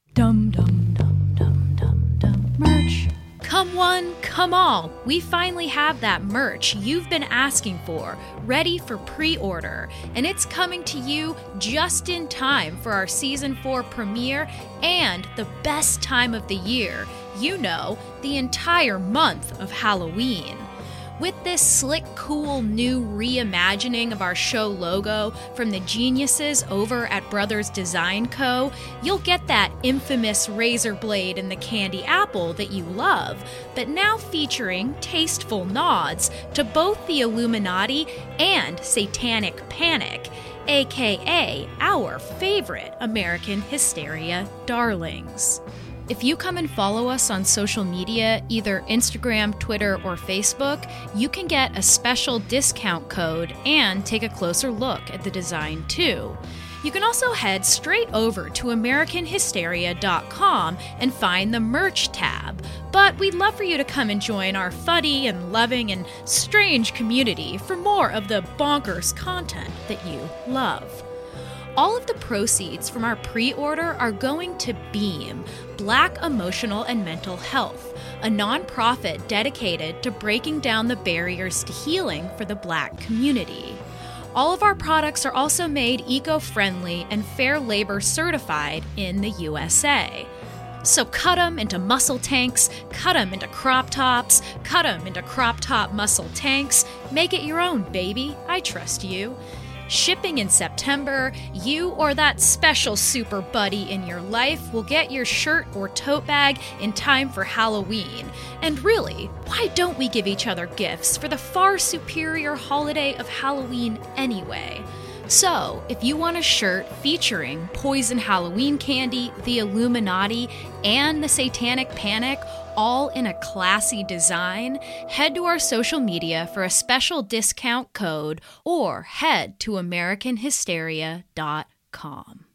Dum dum dum dum dum dum. Merch. Come one, come all, we finally have that merch you've been asking for, ready for pre-order, and it's coming to you just in time for our Season 4 premiere and the best time of the year, you know, the entire month of Halloween. With this slick, cool, new reimagining of our show logo from the geniuses over at Brothers Design Co., you'll get that infamous razor blade and the candy apple that you love, but now featuring tasteful nods to both the Illuminati and Satanic Panic, aka our favorite American Hysteria darlings. If you come and follow us on social media, either Instagram, Twitter, or Facebook, you can get a special discount code and take a closer look at the design too. You can also head straight over to AmericanHysteria.com and find the merch tab. But we'd love for you to come and join our funny and loving and strange community for more of the bonkers content that you love. All of the proceeds from our pre-order are going to BEAM, Black Emotional and Mental Health, a nonprofit dedicated to breaking down the barriers to healing for the Black community. All of our products are also made eco-friendly and fair labor certified in the USA. So cut them into muscle tanks, cut them into crop tops, cut them into crop top muscle tanks. Make it your own, baby. I trust you. Shipping in September, you or that special super buddy in your life will get your shirt or tote bag in time for Halloween. And really, why don't we give each other gifts for the far superior holiday of Halloween anyway? So, if you want a shirt featuring Poison Halloween Candy, the Illuminati, and the Satanic Panic, all in a classy design, head to our social media for a special discount code or head to AmericanHysteria.com.